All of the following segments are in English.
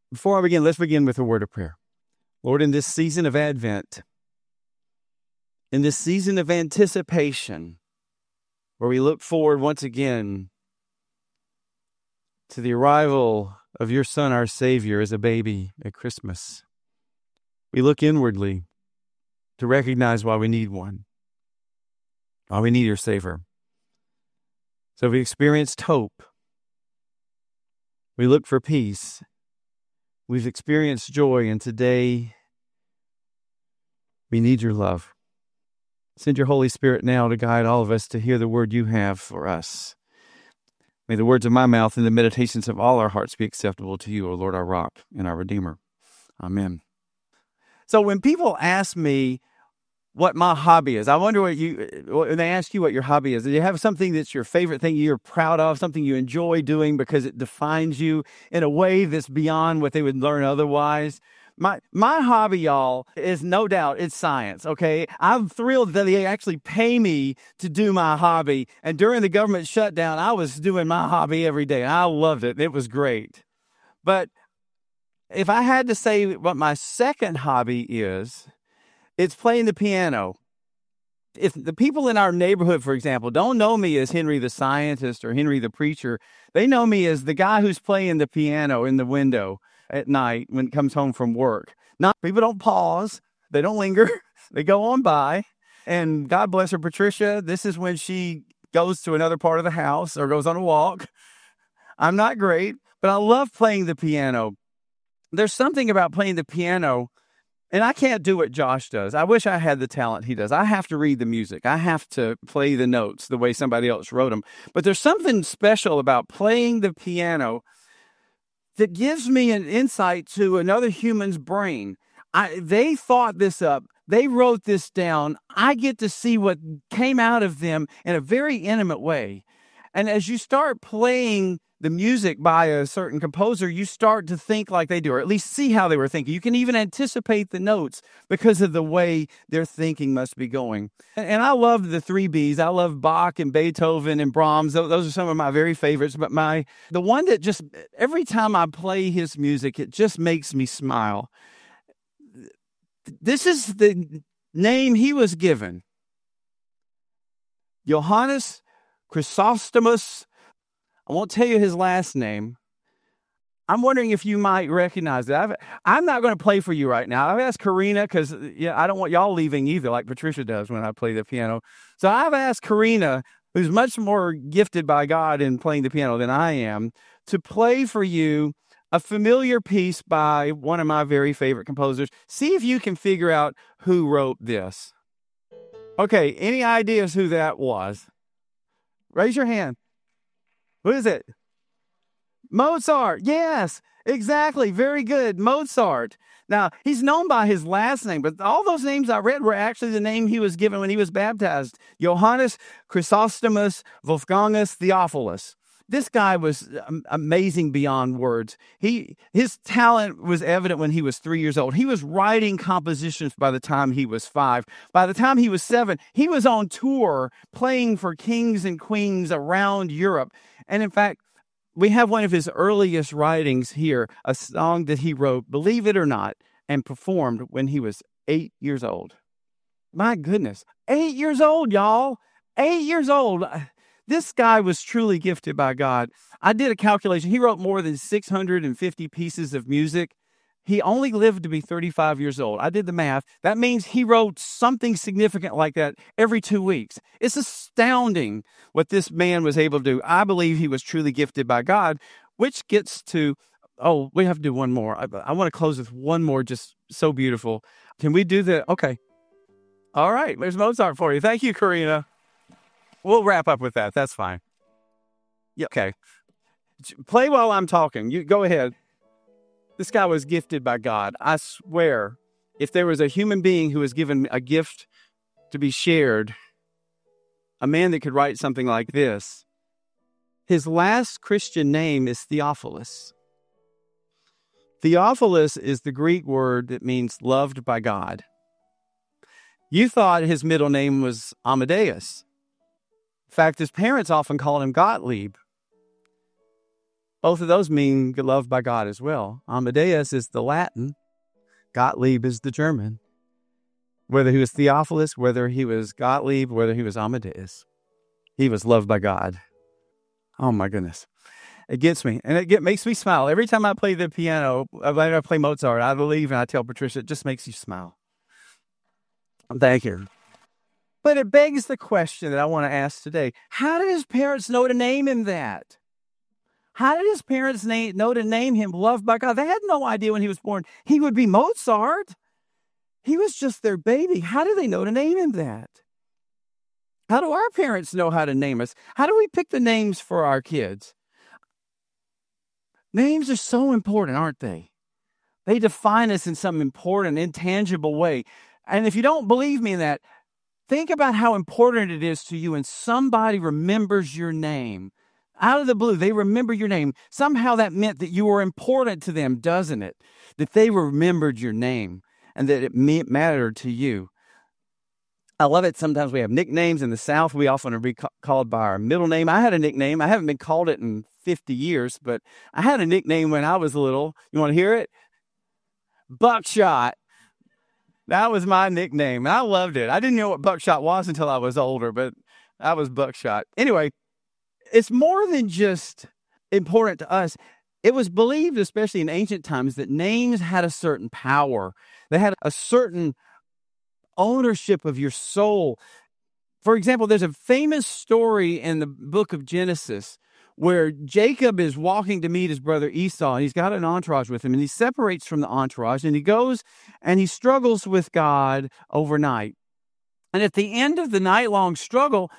Before I begin, let's begin with a word of prayer. Lord, in this season of Advent, in this season of anticipation, where we look forward once again to the arrival of your Son, our Savior, as a baby at Christmas, we look inwardly to recognize why we need one, why we need your Savior. So we experienced hope. We look for peace. We've experienced joy, and today we need your love. Send your Holy Spirit now to guide all of us to hear the word you have for us. May the words of my mouth and the meditations of all our hearts be acceptable to you, O Lord, our rock and our Redeemer. Amen. So when people ask me what my hobby is, I wonder when they ask you what your hobby is, do you have something that's your favorite thing you're proud of, something you enjoy doing because it defines you in a way that's beyond what they would learn otherwise? My hobby, y'all, is no doubt it's science, okay? I'm thrilled that they actually pay me to do my hobby. And during the government shutdown, I was doing my hobby every day. I loved it. It was great. But if I had to say what my second hobby is, it's playing the piano. If the people in our neighborhood, for example, don't know me as Henry the scientist or Henry the preacher, they know me as the guy who's playing the piano in the window at night when it comes home from work. People don't pause. They don't linger. They go on by. And God bless her, Patricia, this is when she goes to another part of the house or goes on a walk. I'm not great, but I love playing the piano. There's something about playing the piano, and I can't do what Josh does. I wish I had the talent he does. I have to read the music. I have to play the notes the way somebody else wrote them. But there's something special about playing the piano that gives me an insight to another human's brain. They thought this up. They wrote this down. I get to see what came out of them in a very intimate way. And as you start playing the music by a certain composer, you start to think like they do, or at least see how they were thinking. You can even anticipate the notes because of the way their thinking must be going. And I love the three Bs. I love Bach and Beethoven and Brahms. Those are some of my very favorites. But the one that just, every time I play his music, it just makes me smile. This is the name he was given. Johannes Chrysostomus. I won't tell you his last name. I'm wondering if you might recognize it. I'm not going to play for you right now. I've asked Karina because I don't want y'all leaving either, like Patricia does when I play the piano. So I've asked Karina, who's much more gifted by God in playing the piano than I am, to play for you a familiar piece by one of my very favorite composers. See if you can figure out who wrote this. Okay, any ideas who that was? Raise your hand. Who is it? Mozart. Yes, exactly. Very good. Mozart. Now, he's known by his last name, but all those names I read were actually the name he was given when he was baptized. Johannes Chrysostomus Wolfgangus Theophilus. This guy was amazing beyond words. His talent was evident when he was 3 years old. He was writing compositions by the time he was 5. By the time he was 7, he was on tour playing for kings and queens around Europe. And in fact, we have one of his earliest writings here, a song that he wrote, believe it or not, and performed when he was 8 years old. My goodness, 8 years old, y'all. 8 years old. This guy was truly gifted by God. I did a calculation. He wrote more than 650 pieces of music. He only lived to be 35 years old. I did the math. That means he wrote something significant like that every 2 weeks. It's astounding what this man was able to do. I believe he was truly gifted by God, which gets to, we have to do one more. I want to close with one more, just so beautiful. Can we do the, okay. All right, there's Mozart for you. Thank you, Karina. We'll wrap up with that. That's fine. Yeah, okay. Play while I'm talking. You go ahead. This guy was gifted by God. I swear, if there was a human being who was given a gift to be shared, a man that could write something like this, his last Christian name is Theophilus. Theophilus is the Greek word that means loved by God. You thought his middle name was Amadeus. In fact, his parents often called him Gottlieb. Both of those mean loved by God as well. Amadeus is the Latin. Gottlieb is the German. Whether he was Theophilus, whether he was Gottlieb, whether he was Amadeus, he was loved by God. Oh my goodness. It gets me, and it makes me smile. Every time I play the piano, when I play Mozart, I believe, and I tell Patricia, it just makes you smile. Thank you. But it begs the question that I want to ask today. How did his parents know to name him that? How did his parents know to name him loved by God? They had no idea when he was born he would be Mozart. He was just their baby. How do they know to name him that? How do our parents know how to name us? How do we pick the names for our kids? Names are so important, aren't they? They define us in some important, intangible way. And if you don't believe me in that, think about how important it is to you when somebody remembers your name. Out of the blue, they remember your name. Somehow that meant that you were important to them, doesn't it? That they remembered your name and that it mattered to you. I love it. Sometimes we have nicknames. In the South, we often are called by our middle name. I had a nickname. I haven't been called it in 50 years, but I had a nickname when I was little. You want to hear it? Buckshot. That was my nickname. I loved it. I didn't know what buckshot was until I was older, but I was Buckshot. Anyway, it's more than just important to us. It was believed, especially in ancient times, that names had a certain power. They had a certain ownership of your soul. For example, there's a famous story in the book of Genesis where Jacob is walking to meet his brother Esau, and he's got an entourage with him, and he separates from the entourage, and he goes and he struggles with God overnight. And at the end of the night-long struggle,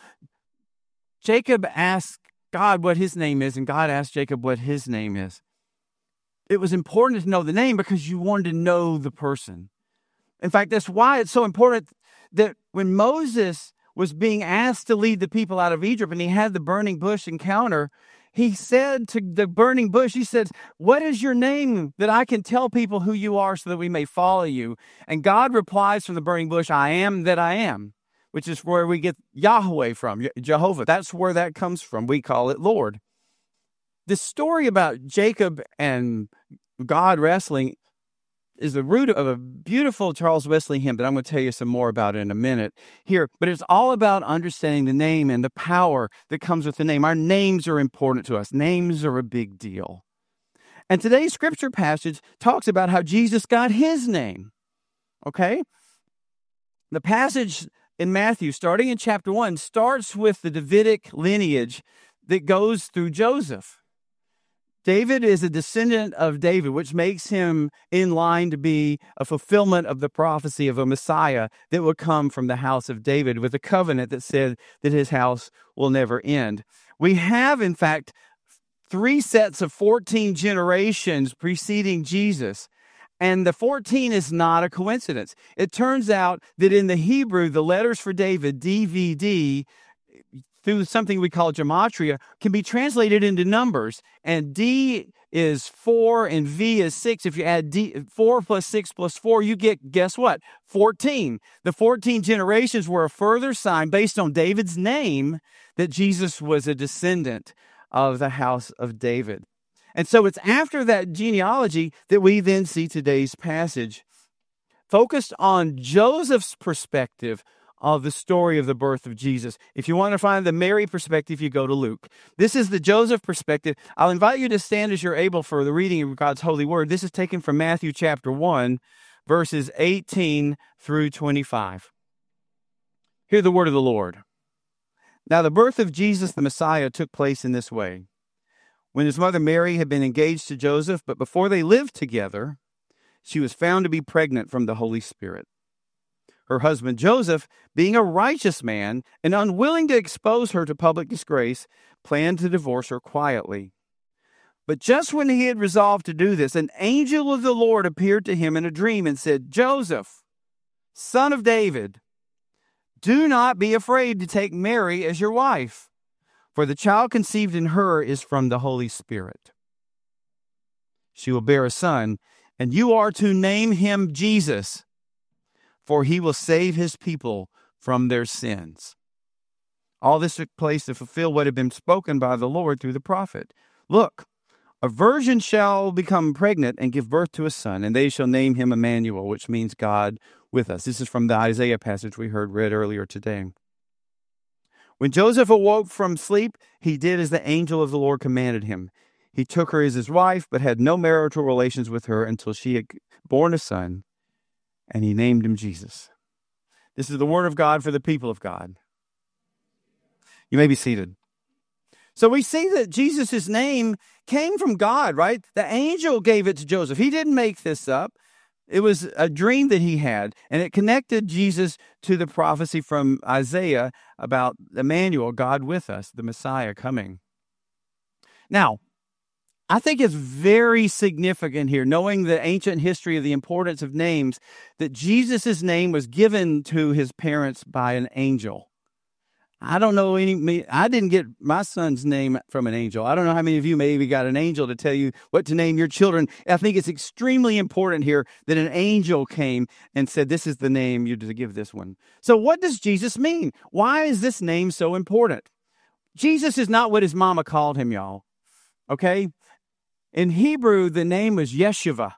Jacob asks God what his name is, and God asked Jacob what his name is. It was important to know the name because you wanted to know the person. In fact, that's why it's so important that when Moses was being asked to lead the people out of Egypt and he had the burning bush encounter, he said to the burning bush, he said, "What is your name that I can tell people who you are so that we may follow you?" And God replies from the burning bush, "I am that I am," which is where we get Yahweh from, Jehovah. That's where that comes from. We call it Lord. The story about Jacob and God wrestling is the root of a beautiful Charles Wesley hymn that I'm going to tell you some more about in a minute here. But it's all about understanding the name and the power that comes with the name. Our names are important to us. Names are a big deal. And today's scripture passage talks about how Jesus got his name. Okay? The passage in Matthew, starting in chapter 1, starts with the Davidic lineage that goes through Joseph. David is a descendant of David, which makes him in line to be a fulfillment of the prophecy of a Messiah that would come from the house of David with a covenant that said that his house will never end. We have, in fact, 3 sets of 14 generations preceding Jesus. And the 14 is not a coincidence. It turns out that in the Hebrew, the letters for David, DVD, through something we call gematria, can be translated into numbers. And D is 4 and V is 6. If you add 4 plus 6 plus 4, you get, guess what? 14. The 14 generations were a further sign, based on David's name, that Jesus was a descendant of the house of David. And so it's after that genealogy that we then see today's passage, focused on Joseph's perspective of the story of the birth of Jesus. If you want to find the Mary perspective, you go to Luke. This is the Joseph perspective. I'll invite you to stand as you're able for the reading of God's holy word. This is taken from Matthew chapter 1, verses 18 through 25. Hear the word of the Lord. Now the birth of Jesus the Messiah took place in this way. When his mother Mary had been engaged to Joseph, but before they lived together, she was found to be pregnant from the Holy Spirit. Her husband Joseph, being a righteous man and unwilling to expose her to public disgrace, planned to divorce her quietly. But just when he had resolved to do this, an angel of the Lord appeared to him in a dream and said, "Joseph, son of David, do not be afraid to take Mary as your wife, for the child conceived in her is from the Holy Spirit. She will bear a son, and you are to name him Jesus, for he will save his people from their sins." All this took place to fulfill what had been spoken by the Lord through the prophet. "Look, A virgin shall become pregnant and give birth to a son, and they shall name him Emmanuel, which means God with us. This is from the Isaiah passage we heard read earlier today. When Joseph awoke from sleep, he did as the angel of the Lord commanded him. He took her as his wife, but had no marital relations with her until she had borne a son, and he named him Jesus. This is the word of God for the people of God. You may be seated. So we see that Jesus' name came from God, right? The angel gave it to Joseph. He didn't make this up. It was a dream that he had, and it connected Jesus to the prophecy from Isaiah about Emmanuel, God with us, the Messiah coming. Now, I think it's very significant here, knowing the ancient history of the importance of names, that Jesus' name was given to his parents by an angel. I don't know I didn't get my son's name from an angel. I don't know how many of you maybe got an angel to tell you what to name your children. I think it's extremely important here that an angel came and said, this is the name you're to give this one. So what does Jesus mean? Why is this name so important? Jesus is not what his mama called him, y'all. Okay? In Hebrew, the name was Yeshua.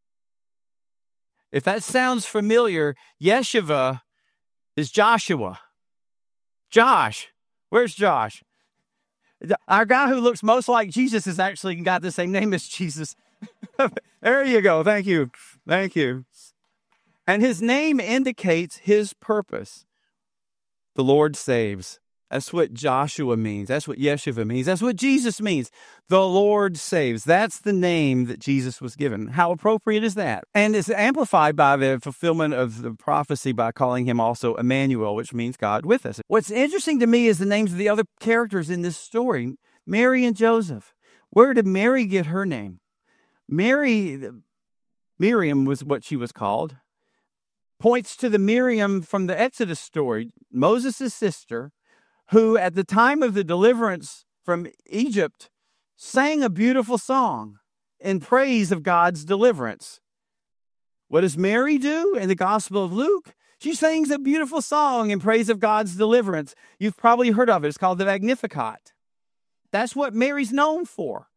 If that sounds familiar, Yeshua is Joshua. Josh. Where's Josh? Our guy who looks most like Jesus has actually got the same name as Jesus. There you go. Thank you. Thank you. And his name indicates his purpose. The Lord saves. That's what Joshua means. That's what Yeshua means. That's what Jesus means. The Lord saves. That's the name that Jesus was given. How appropriate is that? And it's amplified by the fulfillment of the prophecy by calling him also Emmanuel, which means God with us. What's interesting to me is the names of the other characters in this story. Mary and Joseph. Where did Mary get her name? Miriam was what she was called. Points to the Miriam from the Exodus story, Moses' sister, who at the time of the deliverance from Egypt sang a beautiful song in praise of God's deliverance. What does Mary do in the Gospel of Luke? She sings a beautiful song in praise of God's deliverance. You've probably heard of it. It's called the Magnificat. That's what Mary's known for.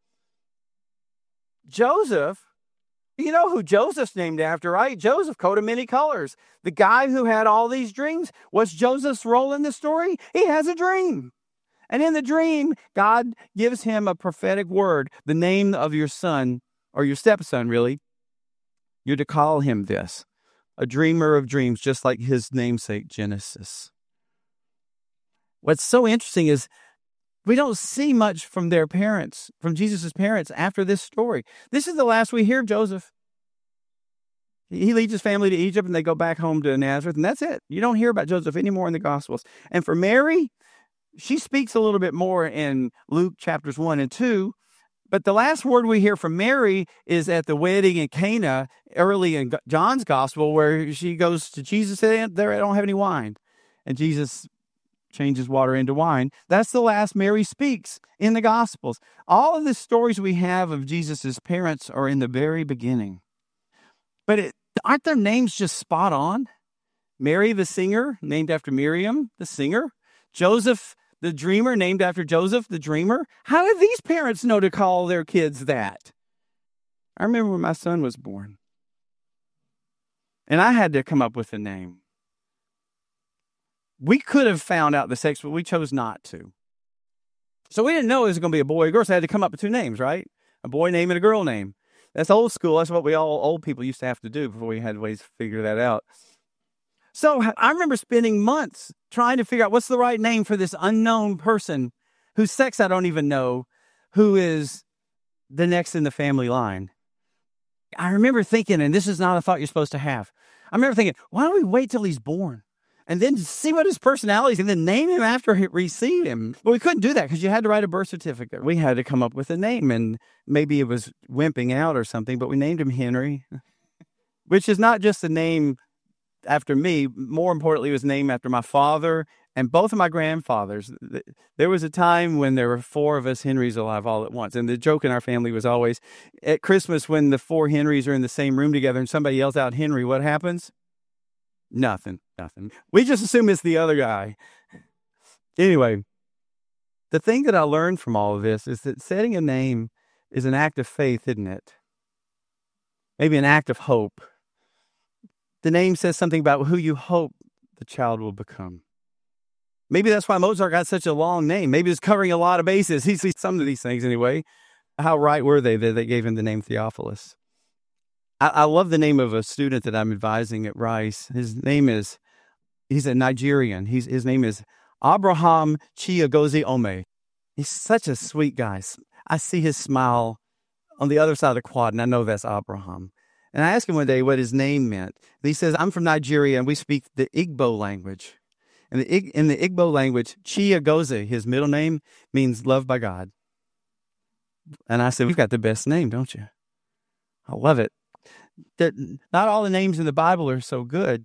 Joseph, you know who Joseph's named after, right? Joseph, coat of many colors. The guy who had all these dreams. What's Joseph's role in the story? He has a dream. And in the dream, God gives him a prophetic word, the name of your son, or your stepson, really. You're to call him this, a dreamer of dreams, just like his namesake, Genesis. What's so interesting is we don't see much from their parents, from Jesus' parents, after this story. This is the last we hear of Joseph. He leads his family to Egypt, and they go back home to Nazareth, and that's it. You don't hear about Joseph anymore in the Gospels. And for Mary, she speaks a little bit more in Luke chapters 1 and 2, but the last word we hear from Mary is at the wedding in Cana, early in John's Gospel, where she goes to Jesus and says, "There, I don't have any wine." And Jesus changes water into wine. That's the last Mary speaks in the Gospels. All of the stories we have of Jesus' parents are in the very beginning. But aren't their names just spot on? Mary, the singer, named after Miriam, the singer. Joseph, the dreamer, named after Joseph, the dreamer. How did these parents know to call their kids that? I remember when my son was born, and I had to come up with a name. We could have found out the sex, but we chose not to. So we didn't know it was going to be a boy or girl, so I had to come up with two names, right? A boy name and a girl name. That's old school. That's what we all old people used to have to do before we had ways to figure that out. So I remember spending months trying to figure out what's the right name for this unknown person whose sex I don't even know, who is the next in the family line. I remember thinking, and this is not a thought you're supposed to have. I remember thinking, why don't we wait till he's born? And then see what his personality is, and then name him after he received him. But we couldn't do that because you had to write a birth certificate. We had to come up with a name, and maybe it was wimping out or something, but we named him Henry, which is not just a name after me. More importantly, it was named after my father and both of my grandfathers. There was a time when there were four of us Henrys alive all at once. And the joke in our family was always, at Christmas when the four Henrys are in the same room together and somebody yells out Henry, what happens? Nothing. We just assume it's the other guy. Anyway, the thing that I learned from all of this is that setting a name is an act of faith, isn't it? Maybe an act of hope. The name says something about who you hope the child will become. Maybe that's why Mozart got such a long name. Maybe it's covering a lot of bases. He sees some of these things anyway. How right were they that they gave him the name Theophilus? I love the name of a student that I'm advising at Rice. He's a Nigerian. His name is Abraham Chiagozie Ome. He's such a sweet guy. I see his smile on the other side of the quad, and I know that's Abraham. And I asked him one day what his name meant. And he says, I'm from Nigeria, and we speak the Igbo language. And in the Igbo language, Chiagozie, his middle name, means loved by God. And I said, we've got the best name, don't you? I love it. Not all the names in the Bible are so good.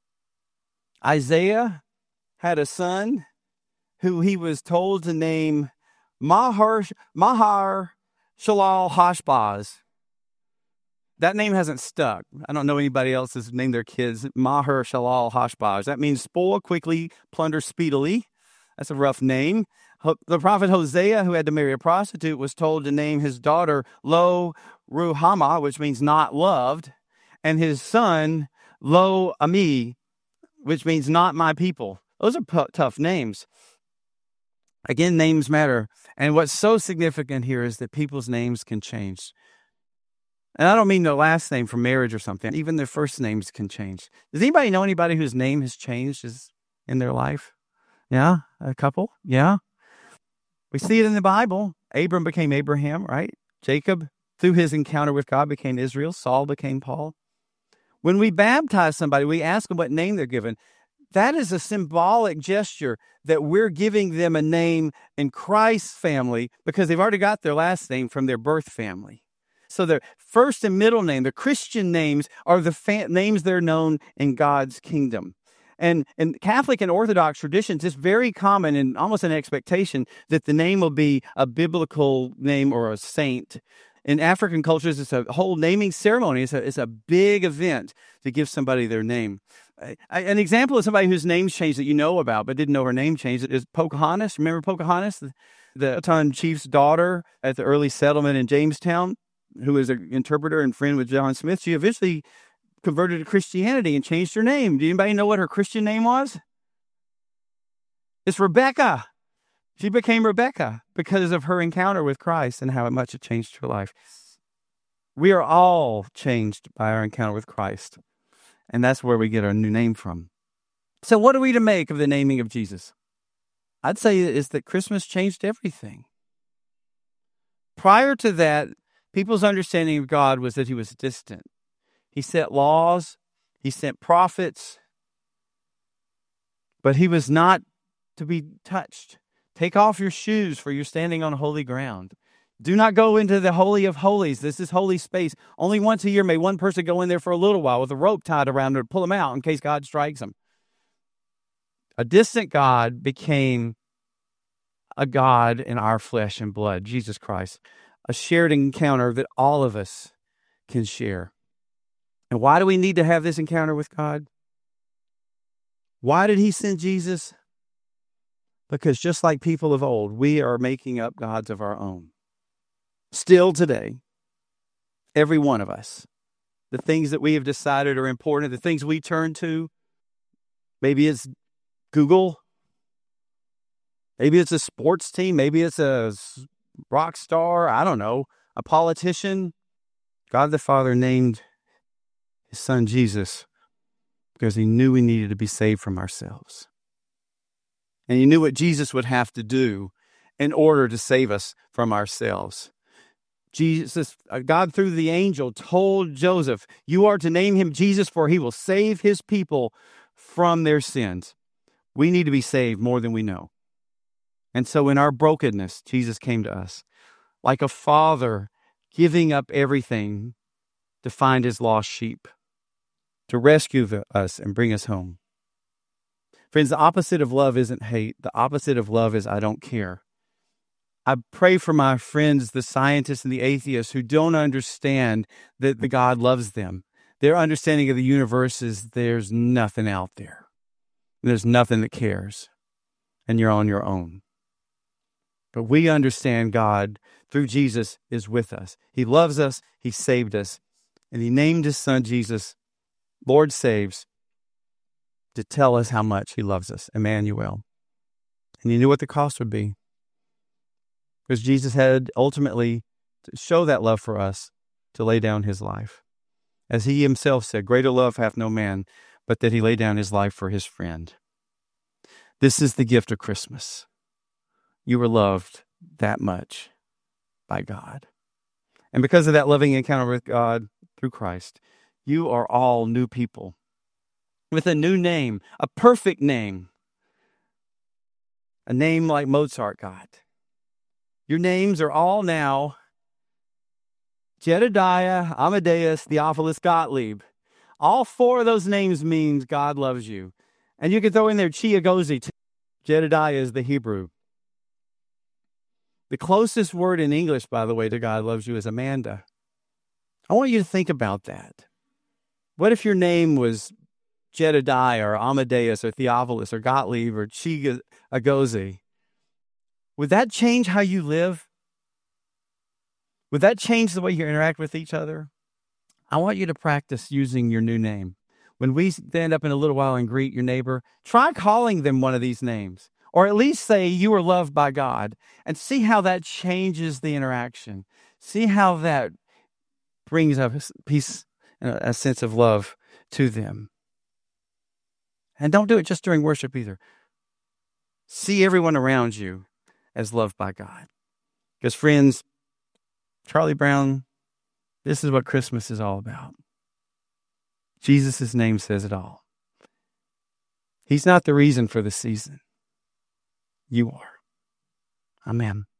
Isaiah had a son who he was told to name Mahar Shalal Hashbaz. That name hasn't stuck. I don't know anybody else has named their kids Mahar Shalal Hashbaz. That means spoil quickly, plunder speedily. That's a rough name. The prophet Hosea, who had to marry a prostitute, was told to name his daughter Lo Ruhamah, which means not loved, and his son Lo Ami, which means not my people. Those are tough names. Again, names matter. And what's so significant here is that people's names can change. And I don't mean their last name for marriage or something. Even their first names can change. Does anybody know anybody whose name has changed in their life? Yeah? A couple? Yeah? We see it in the Bible. Abram became Abraham, right? Jacob, through his encounter with God, became Israel. Saul became Paul. When we baptize somebody, we ask them what name they're given. That is a symbolic gesture that we're giving them a name in Christ's family because they've already got their last name from their birth family. So their first and middle name, the Christian names, are the names they're known in God's kingdom. And in Catholic and Orthodox traditions, it's very common and almost an expectation that the name will be a biblical name or a saint. In African cultures, it's a whole naming ceremony. It's a big event to give somebody their name. An example of somebody whose name's changed that you know about but didn't know her name changed is Pocahontas. Remember Pocahontas, the Tongan chief's daughter at the early settlement in Jamestown, who was an interpreter and friend with John Smith? She eventually converted to Christianity and changed her name. Do anybody know what her Christian name was? It's Rebecca. She became Rebecca because of her encounter with Christ and how much it changed her life. We are all changed by our encounter with Christ, and that's where we get our new name from. So what are we to make of the naming of Jesus? I'd say is that Christmas changed everything. Prior to that, people's understanding of God was that he was distant. He set laws, he sent prophets, but he was not to be touched. Take off your shoes, for you're standing on holy ground. Do not go into the Holy of Holies. This is holy space. Only once a year may one person go in there for a little while with a rope tied around them to pull them out in case God strikes them. A distant God became a God in our flesh and blood, Jesus Christ. A shared encounter that all of us can share. And why do we need to have this encounter with God? Why did he send Jesus? Because just like people of old, we are making up gods of our own. Still today, every one of us, the things that we have decided are important, the things we turn to, maybe it's Google, maybe it's a sports team, maybe it's a rock star, I don't know, a politician. God the Father named his son Jesus because he knew we needed to be saved from ourselves. And he knew what Jesus would have to do in order to save us from ourselves. Jesus, God through the angel told Joseph, you are to name him Jesus, for he will save his people from their sins. We need to be saved more than we know. And so in our brokenness, Jesus came to us like a father giving up everything to find his lost sheep, to rescue us and bring us home. Friends, the opposite of love isn't hate. The opposite of love is I don't care. I pray for my friends, the scientists and the atheists who don't understand that the God loves them. Their understanding of the universe is there's nothing out there. There's nothing that cares. And you're on your own. But we understand God through Jesus is with us. He loves us. He saved us. And he named his son Jesus, Lord Saves, to tell us how much he loves us, Emmanuel. And he knew what the cost would be. Because Jesus had ultimately to show that love for us, to lay down his life. As he himself said, greater love hath no man, but that he laid down his life for his friend. This is the gift of Christmas. You were loved that much by God. And because of that loving encounter with God through Christ, you are all new people with a new name, a perfect name, a name like Mozart got. Your names are all now Jedediah, Amadeus, Theophilus, Gottlieb. All four of those names means God loves you. And you can throw in there Chiagozi too. Jedediah is the Hebrew. The closest word in English, by the way, to God loves you is Amanda. I want you to think about that. What if your name was Jedediah or Amadeus or Theophilus or Gottlieb or Chiagozi? Would that change how you live? Would that change the way you interact with each other? I want you to practice using your new name. When we stand up in a little while and greet your neighbor, try calling them one of these names. Or at least say you are loved by God, and see how that changes the interaction. See how that brings a peace and a sense of love to them. And don't do it just during worship either. See everyone around you as loved by God. Because friends, Charlie Brown, this is what Christmas is all about. Jesus' name says it all. He's not the reason for the season. You are. Amen.